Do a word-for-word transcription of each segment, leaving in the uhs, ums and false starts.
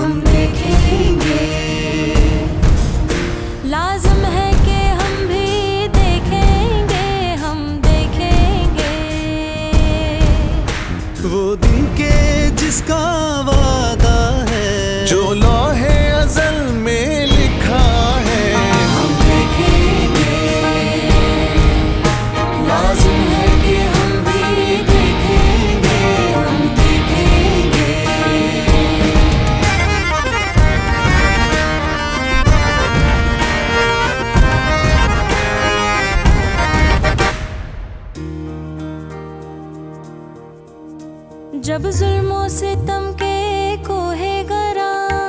हम देखेंगे। लाज़िम है कि हम भी देखेंगे, हम देखेंगे वो दिन के जिसका वादा है, जो लौहे अज़ल में लिखा है। हम देखेंगे, लाज़िम है कि हम भी देखेंगे, हम देखेंगे। जब जुल्मों से तम के कोहे गरा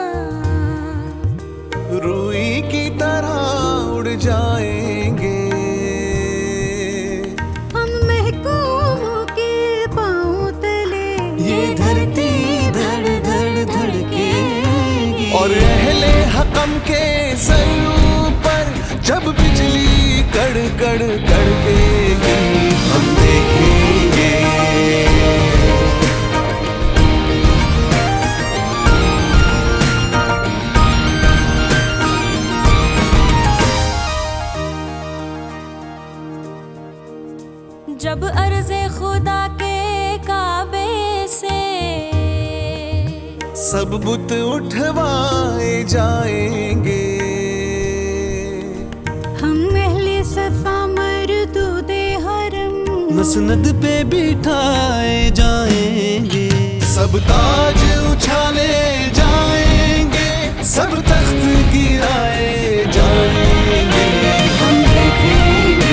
रूई की तरह उड़ जाएंगे, हम महकूमों के पाँव तले ये धरती धड़ धड़ धड़केगी। और अहले हकम के सरों पर जब बिजली कड़ कड़ कड़केगी, हम देखेंगे। जब अर्ज़े खुदा के काबे से सब बुत उठवाए जाएंगे, हम अहले सफा मरदूदे हरम मसनद पे बिठाए जाएंगे। सब ताज उछाले जाएंगे, सब तख्त गिराए जाएंगे, हम देखेंगे।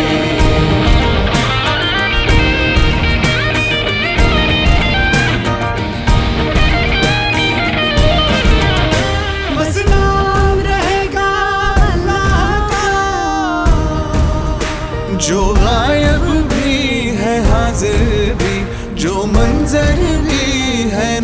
बस नाम रहेगा अल्लाह का, जो गायब भी है हाजिर भी, जो मंजर भी है